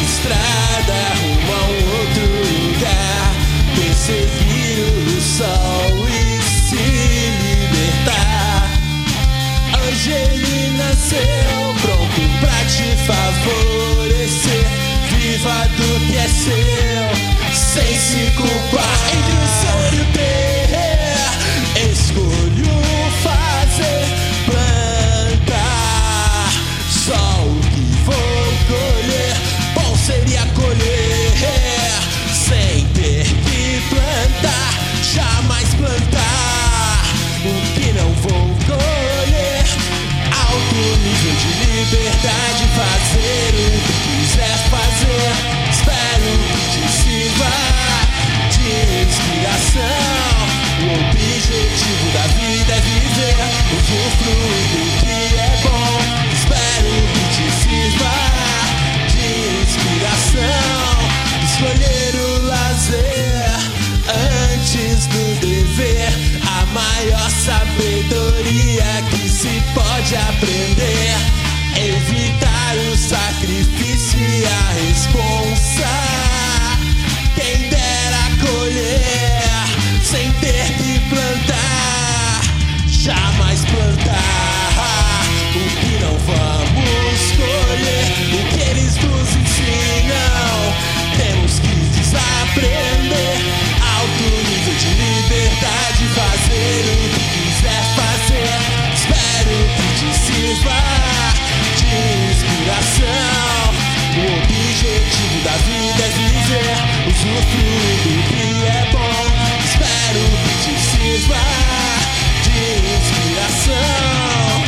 estrada rumo a um outro lugar, perseguir o sol e se libertar. Angelina nasceu pronto pra te favorecer. Viva do que é seu, sem se culpar. Entre o céu e o ter, escolho fazer, plantar. Só o que vou colher, bom seria colher sem ter que plantar. Jamais plantar o que não vou colher. Alto nível de liberdade, fazer o que quiser fazer. Espero que te sirva de inspiração. O objetivo da vida é viver, usufruir do que é bom. Espero que te sirva de inspiração. Escolher o lazer antes do dever, a maior sabedoria que se pode aprender. Evitar o sacrifício e a responsa. Quem dera colher sem ter que plantar. Jamais plantar o que não vamos colher. O que eles nos ensinam temos que desaprender. Alto nível de liberdade, fazer o que quiser fazer. Espero que te sirva de inspiração. O objetivo da vida é viver, usufruir do que é bom. Espero que te sirva de inspiração.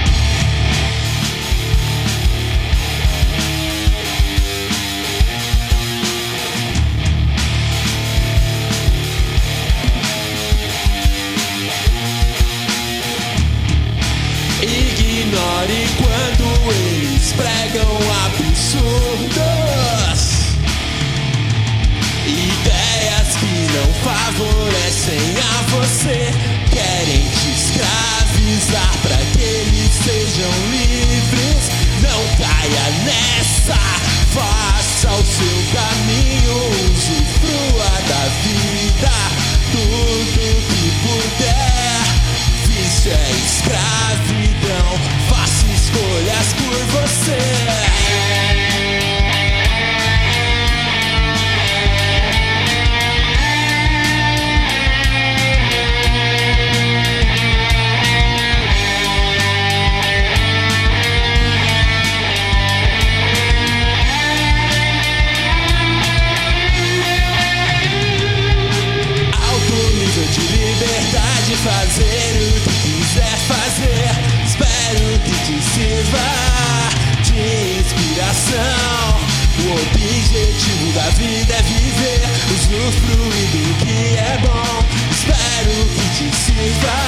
Ignore quando eles pregam absurdos, ideias que não favorecem a você. Querem te escravizar pra que eles sejam livres. Não caia nessa, faça o seu caminho, usufrua da vida tudo que puder. Vício é escravidão, faça escolhas por você. Fazer o que quiser fazer. Espero que te sirva de inspiração. O objetivo da vida é viver, usufruir do que é bom. Espero que te sirva